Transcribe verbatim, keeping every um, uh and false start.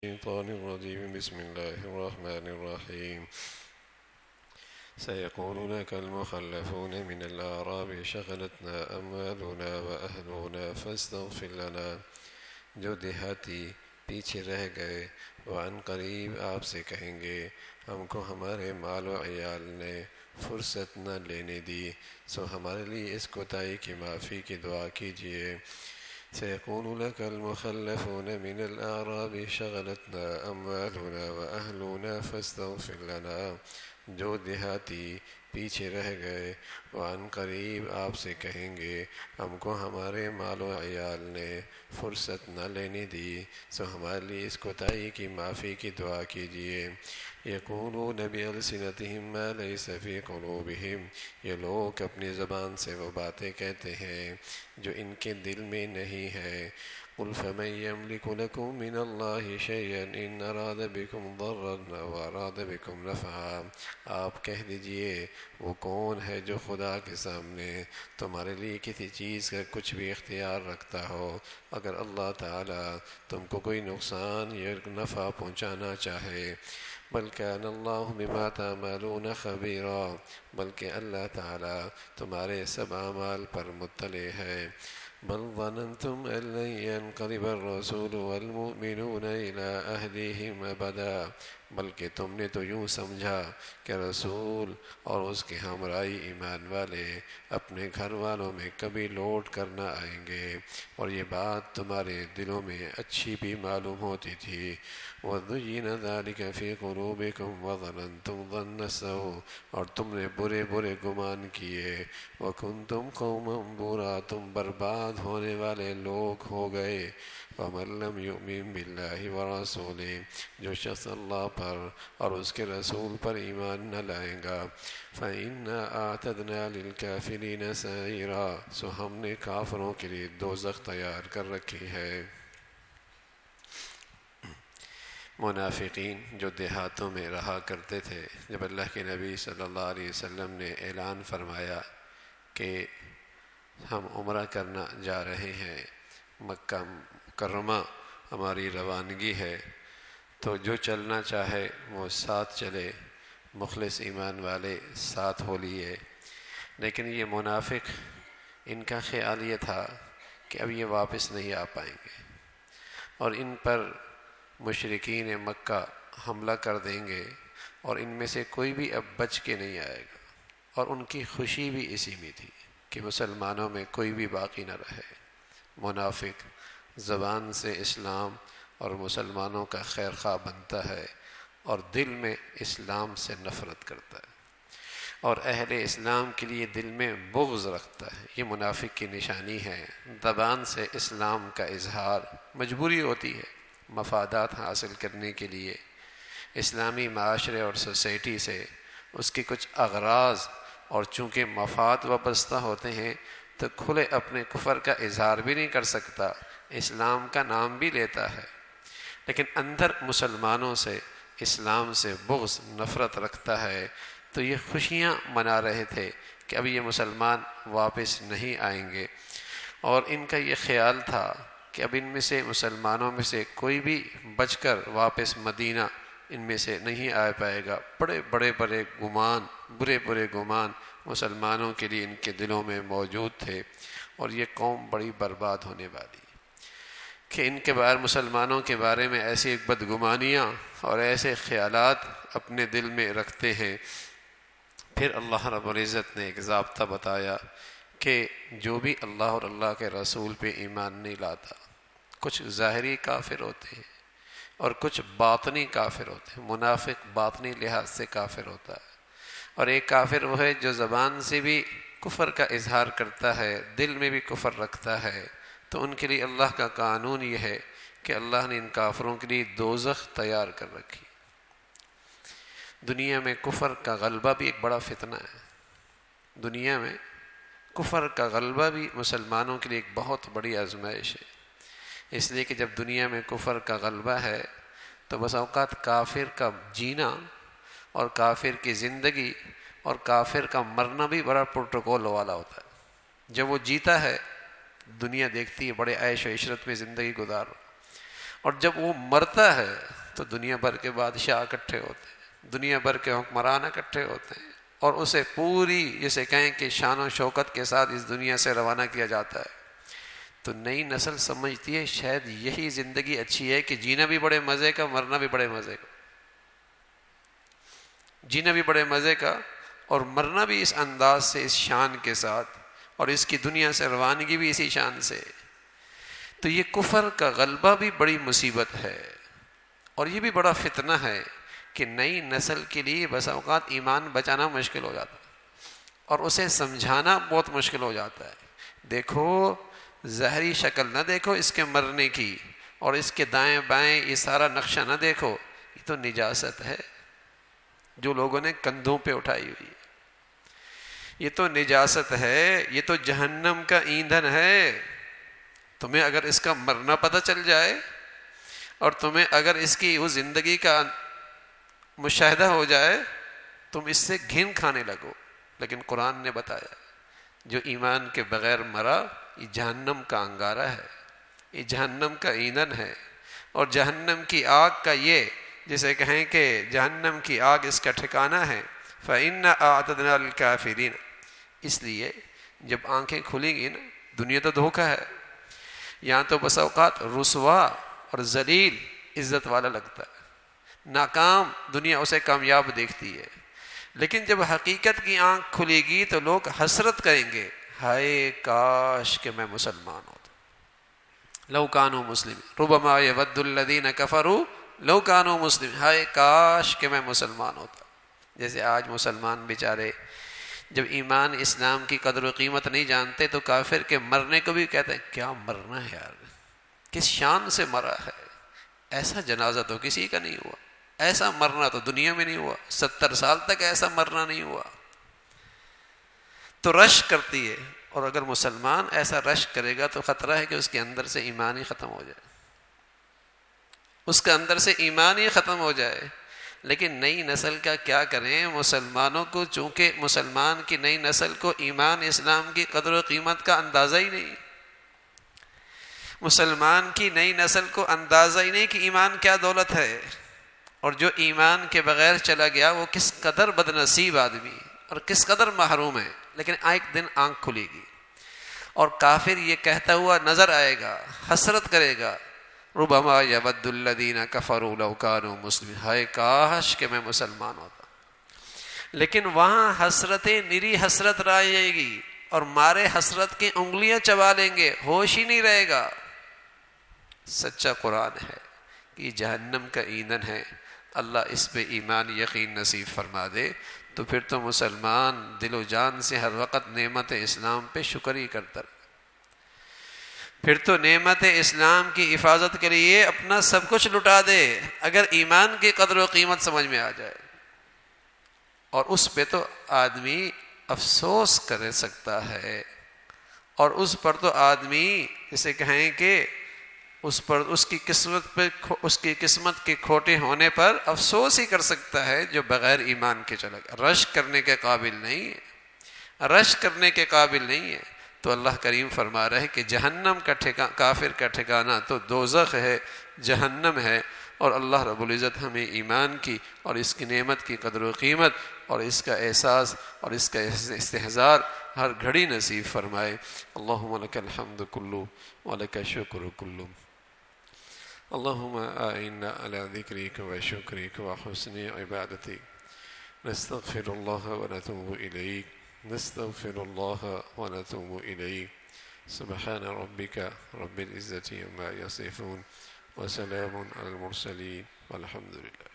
الشيطان الرجيم بسم الله الرحمن الرحيم سيقول لك المخلفون من الأعراب شغلتنا أموالنا وأهلنا فاستغفر لنا جو دیہاتی پیچھے رہ گئے وہ عن قریب آپ سے کہیں گے ہم کو ہمارے مال و عیال نے فرصت نہ لینے دی، سو ہمارے لیے اس کوتاہی کی معافی کی دعا کیجیے۔ سيقول لك المخلفون من الأعراب شغلتنا أموالنا وأهلنا فاستغفر لنا جو دیہاتی پیچھے رہ گئے وہ عن قریب آپ سے کہیں گے ہم کو ہمارے مال و عیال نے فرصت نہ لینے دی، سو ہمارے لیے اس کوتاہی کی معافی کی دعا کیجیے۔ یقولون بألسنتهم ما ليس في قلوبهم یہ لوگ اپنی زبان سے وہ باتیں کہتے ہیں جو ان کے دل میں نہیں ہے۔ قل فمن يملك لكم من الله شيئا إن أراد بكم ضرا أو أراد بكم نفعا آپ کہہ دیجئے وہ کون ہے جو خدا کے سامنے تمہارے لیے کسی چیز کا کچھ بھی اختیار رکھتا ہو اگر اللہ تعالی تم کو کوئی نقصان یا نفع پہنچانا چاہے۔ بل كان اللہ بما تعملون خبیرا بلکہ اللہ تعالی تمہارے سب اعمال پر مطلع ہے۔ بل ظننتم أن لن ينقلب الرسول والمؤمنون إلى أهلهم أبدا بلکہ تم نے تو یوں سمجھا کہ رسول اور اس کے ہمراہی ایمان والے اپنے گھر والوں میں کبھی لوٹ کر نہ آئیں گے، اور یہ بات تمہارے دلوں میں اچھی بھی معلوم ہوتی تھی۔ وَزُيِّنَ ذَلِكَ فِي قُلُوبِكُمْ وَظَنَنتُمْ ظَنَّ السَّوْءِ اور تم نے برے برے گمان کیے۔ وَكُنْتُمْ قَوْمًا بُورًا تم برباد ہونے والے لوگ ہو گئے۔ وَمَن لَّمْ يُؤْمِن بِاللَّهِ وَرَسُولِهِ جو شخص اللہ پر اور اس کے رسول پر ایمان نہ لائے گا فَإِنَّا أَعْتَدْنَا لِلْكَافِرِينَ سَعِيرًا سو ہم نے کافروں کے لیے دوزخ تیار کر رکھی ہے۔ منافقین جو دیہاتوں میں رہا کرتے تھے، جب اللہ کے نبی صلی اللہ علیہ وسلم نے اعلان فرمایا کہ ہم عمرہ کرنا جا رہے ہیں، مکہ مکرمہ ہماری روانگی ہے، تو جو چلنا چاہے وہ ساتھ چلے، مخلص ایمان والے ساتھ ہو لیے۔ لیکن یہ منافق ان کا خیال یہ تھا کہ اب یہ واپس نہیں آ پائیں گے اور ان پر مشرکین مکہ حملہ کر دیں گے اور ان میں سے کوئی بھی اب بچ کے نہیں آئے گا، اور ان کی خوشی بھی اسی میں تھی کہ مسلمانوں میں کوئی بھی باقی نہ رہے۔ منافق زبان سے اسلام اور مسلمانوں کا خیر خواہ بنتا ہے اور دل میں اسلام سے نفرت کرتا ہے اور اہل اسلام کے لیے دل میں بغض رکھتا ہے۔ یہ منافق کی نشانی ہے۔ زبان سے اسلام کا اظہار مجبوری ہوتی ہے مفادات حاصل کرنے کے لیے، اسلامی معاشرے اور سوسائٹی سے اس کے کچھ اغراض، اور چونکہ مفاد وابستہ ہوتے ہیں تو کھلے اپنے کفر کا اظہار بھی نہیں کر سکتا، اسلام کا نام بھی لیتا ہے لیکن اندر مسلمانوں سے اسلام سے بغض نفرت رکھتا ہے۔ تو یہ خوشیاں منا رہے تھے کہ اب یہ مسلمان واپس نہیں آئیں گے، اور ان کا یہ خیال تھا کہ اب ان میں سے مسلمانوں میں سے کوئی بھی بچ کر واپس مدینہ ان میں سے نہیں آ پائے گا۔ بڑے بڑے بڑے گمان برے برے گمان مسلمانوں کے لیے ان کے دلوں میں موجود تھے، اور یہ قوم بڑی برباد ہونے والی کہ ان کے بارے مسلمانوں کے بارے میں ایسی بدگمانیاں اور ایسے خیالات اپنے دل میں رکھتے ہیں۔ پھر اللہ رب العزت نے ایک ضابطہ بتایا کہ جو بھی اللہ اور اللہ کے رسول پہ ایمان نہیں لاتا، کچھ ظاہری کافر ہوتے ہیں اور کچھ باطنی کافر ہوتے ہیں۔ منافق باطنی لحاظ سے کافر ہوتا ہے، اور ایک کافر وہ ہے جو زبان سے بھی کفر کا اظہار کرتا ہے، دل میں بھی کفر رکھتا ہے۔ تو ان کے لیے اللہ کا قانون یہ ہے کہ اللہ نے ان کافروں کے لیے دوزخ تیار کر رکھی۔ دنیا میں کفر کا غلبہ بھی ایک بڑا فتنہ ہے۔ دنیا میں کفر کا غلبہ بھی مسلمانوں کے لیے ایک بہت بڑی آزمائش ہے، اس لیے کہ جب دنیا میں کفر کا غلبہ ہے تو بس اوقات کافر کا جینا اور کافر کی زندگی اور کافر کا مرنا بھی بڑا پروٹوکول والا ہوتا ہے۔ جب وہ جیتا ہے دنیا دیکھتی ہے بڑے عیش و عشرت میں زندگی گزار، اور جب وہ مرتا ہے تو دنیا بھر کے بادشاہ اکٹھے ہوتے ہیں، دنیا بھر کے حکمران اکٹھے ہوتے ہیں، اور اسے پوری جسے کہیں کہ شان و شوکت کے ساتھ اس دنیا سے روانہ کیا جاتا ہے۔ تو نئی نسل سمجھتی ہے شاید یہی زندگی اچھی ہے کہ جینا بھی بڑے مزے کا، مرنا بھی بڑے مزے کا، جینا بھی بڑے مزے کا اور مرنا بھی اس انداز سے، اس شان کے ساتھ، اور اس کی دنیا سے روانگی بھی اسی شان سے۔ تو یہ کفر کا غلبہ بھی بڑی مصیبت ہے، اور یہ بھی بڑا فتنہ ہے کہ نئی نسل کے لیے بس اوقات ایمان بچانا مشکل ہو جاتا ہے اور اسے سمجھانا بہت مشکل ہو جاتا ہے۔ دیکھو ظاہری شکل نہ دیکھو اس کے مرنے کی، اور اس کے دائیں بائیں یہ سارا نقشہ نہ دیکھو، یہ تو نجاست ہے جو لوگوں نے کندھوں پہ اٹھائی ہوئی ہے، یہ تو نجاست ہے، یہ تو جہنم کا ایندھن ہے۔ تمہیں اگر اس کا مرنا پتہ چل جائے اور تمہیں اگر اس کی وہ زندگی کا مشاہدہ ہو جائے، تم اس سے گھن کھانے لگو۔ لیکن قرآن نے بتایا جو ایمان کے بغیر مرا یہ جہنم کا انگارہ ہے، یہ جہنم کا ایندھن ہے، اور جہنم کی آگ کا یہ جسے کہیں کہ جہنم کی آگ اس کا ٹھکانہ ہے۔ فَإِنَّ أَعْتَدْنَا لِلْكَافِرِينَ، اس لیے جب آنکھیں کھلیں گی نا، دنیا تو دھوکہ ہے، یہاں تو بس اوقات رسوا اور ذلیل عزت والا لگتا ہے، ناکام دنیا اسے کامیاب دیکھتی ہے، لیکن جب حقیقت کی آنکھ کھلے گی تو لوگ حسرت کریں گے، ہائے کاش کہ میں مسلمان ہوتا، لو کانوا مسلمین، ربما یود الذین کفروا لو کانوا مسلمین، ہائے کاش کہ میں مسلمان ہوتا۔ جیسے آج مسلمان بیچارے جب ایمان اسلام کی قدر و قیمت نہیں جانتے تو کافر کے مرنے کو بھی کہتے ہیں کیا مرنا ہے یار، کس شان سے مرا ہے، ایسا جنازہ تو کسی کا نہیں ہوا، ایسا مرنا تو دنیا میں نہیں ہوا، ستر سال تک ایسا مرنا نہیں ہوا۔ تو رشک کرتی ہے، اور اگر مسلمان ایسا رشک کرے گا تو خطرہ ہے کہ اس کے اندر سے ایمان ہی ختم ہو جائے، اس کے اندر سے ایمان ہی ختم ہو جائے۔ لیکن نئی نسل کا کیا کریں، مسلمانوں کو چونکہ مسلمان کی نئی نسل کو ایمان اسلام کی قدر و قیمت کا اندازہ ہی نہیں، مسلمان کی نئی نسل کو اندازہ ہی نہیں کہ ایمان کیا دولت ہے، اور جو ایمان کے بغیر چلا گیا وہ کس قدر بد نصیب آدمی اور کس قدر محروم ہے۔ لیکن ایک دن آنکھ کھلے گی اور کافر یہ کہتا ہوا نظر آئے گا، حسرت کرے گا، ربما یود الذین کفروا لو کانوا مسلمین، ہائے کاش کہ میں مسلمان ہوتا۔ لیکن وہاں حسرتیں نری حسرت رہ جائے گی، اور مارے حسرت کی انگلیاں چبا لیں گے، ہوش ہی نہیں رہے گا۔ سچا قرآن ہے کہ یہ جہنم کا ایندھن ہے، اللہ اس پہ ایمان یقین نصیب فرما دے تو پھر تو مسلمان دل و جان سے ہر وقت نعمت اسلام پہ شکر ہی کرتا رہے، پھر تو نعمت اسلام کی حفاظت کے لیے اپنا سب کچھ لٹا دے اگر ایمان کی قدر و قیمت سمجھ میں آ جائے، اور اس پہ تو آدمی افسوس کر سکتا ہے، اور اس پر تو آدمی اسے کہیں کہ اس پر اس کی قسمت پہ اس کی قسمت کے کھوٹے ہونے پر افسوس ہی کر سکتا ہے جو بغیر ایمان کے چلا گیا، رشک کرنے کے قابل نہیں ہے، رشک کرنے کے قابل نہیں ہے۔ تو اللہ کریم فرما رہے کہ جہنم کا ٹھکانہ، کافر کا ٹھکانہ تو دوزخ ہے، جہنم ہے، اور اللہ رب العزت ہمیں ایمان کی اور اس کی نعمت کی قدر و قیمت اور اس کا احساس اور اس کا استحضار ہر گھڑی نصیب فرمائے۔ اللہم لک الحمد کلو ولک الشکر کلو، اللہم اعنا علی ذکرک و شکرک و حسن عبادتک، نستغفر اللہ و نتوب الیک، نستغفر اللہ و نتوب الیک، سبحان ربک رب العزة عما یصفون وسلام علی المرسلین والحمد للہ۔